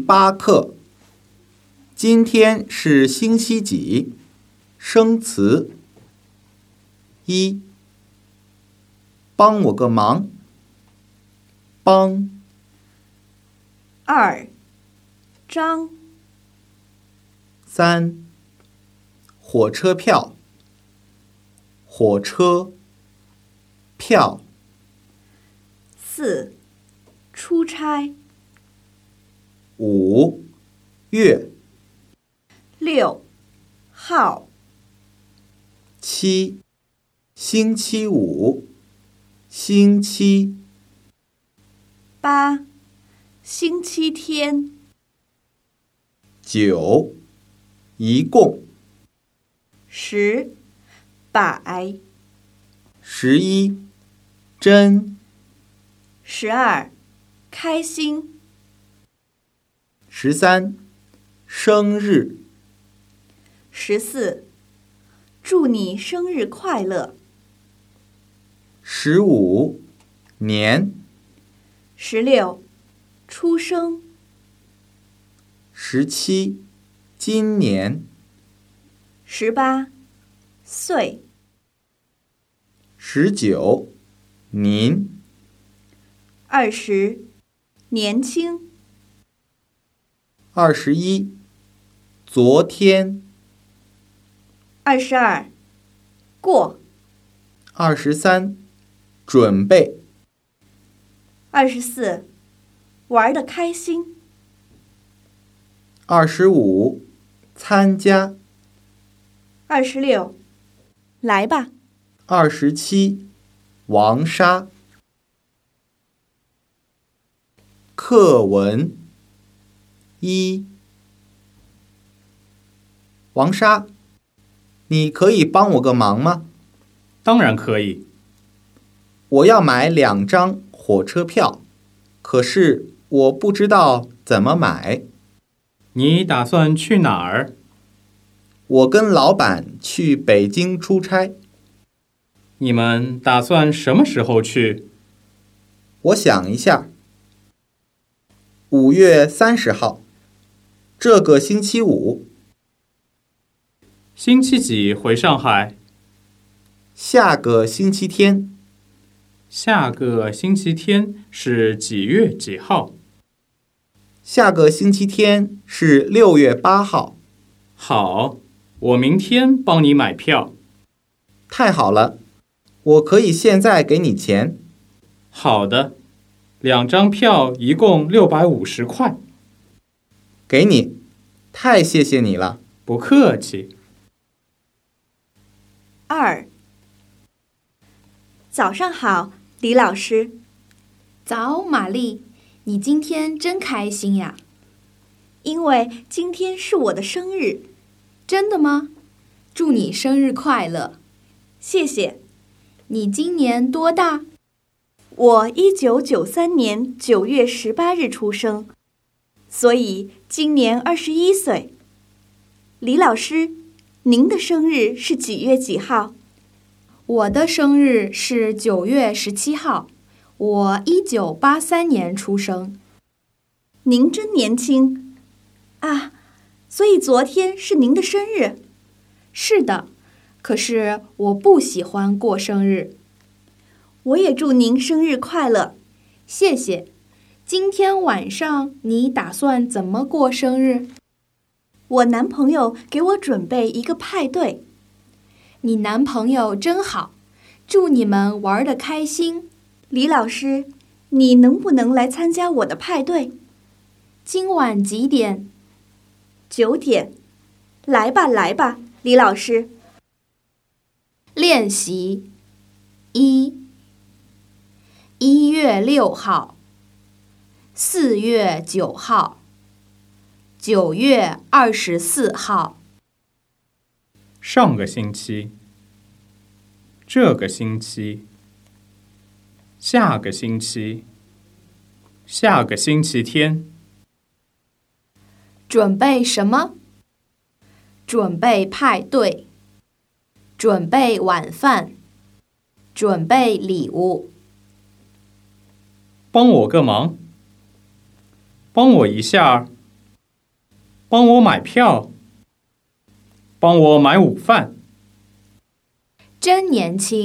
8课。今天是星期几？生词。1. 帮我个忙。帮。 2. 张。 3. 火车票。火车票。 4. 出差。 5. 月。 6. 号。 7. 星期五。星期。 8. 星期天。 9. 一共。 10. 百。 11. 真。 12. 开心。 13. 生日。 14. 祝你生日快乐。 15. 年。 16. 出生。 17. 今年。 18. 岁。 19. 您。 20. 年轻。 21. 昨天。 22. 过。 23. 准备。 24. 玩得开心。 25. 参加。 26. 来吧。 27. 王沙。课文。1. 王沙，你可以帮我个忙吗？ 当然可以。 我要买2张火车票，可是我不知道怎么买。 你打算去哪儿？ 我跟老板去北京出差。 你们打算什么时候去？ 我想一下，5月30号，这个星期五。 星期几回上海？ 下个星期天。 下个星期天是几月几号？ 下个星期天是6月8号。 好，我明天帮你买票。 太好了，我可以现在给你钱。 好的，2张票一共650块。 给你，太谢谢你了。 不客气。 2. 早上好，李老师。 早，玛丽，你今天真开心呀。 因为今天是我的生日。 真的吗？祝你生日快乐。 谢谢。 你今年多大？ 我1993年9月18日出生，所以今年21岁。李老师，您的生日是几月几号？ 我的生日是9月17号，我1983年出生。 您真年轻啊！所以昨天是您的生日？ 是的，可是我不喜欢过生日。 我也祝您生日快乐。 谢谢。今天晚上你打算怎么过生日？ 我男朋友给我准备一个派对。 你男朋友真好，祝你们玩得开心。 李老师，你能不能来参加我的派对？ 今晚几点 ？9点。来吧，来吧，李老师。 练习1月6号4月9号9月24号上个星期，这个星期，下个星期，下个星期天。 准备什么？准备派对，准备晚饭，准备礼物。 帮我个忙，帮我一下， 帮我买票，帮我买午饭。 真年轻。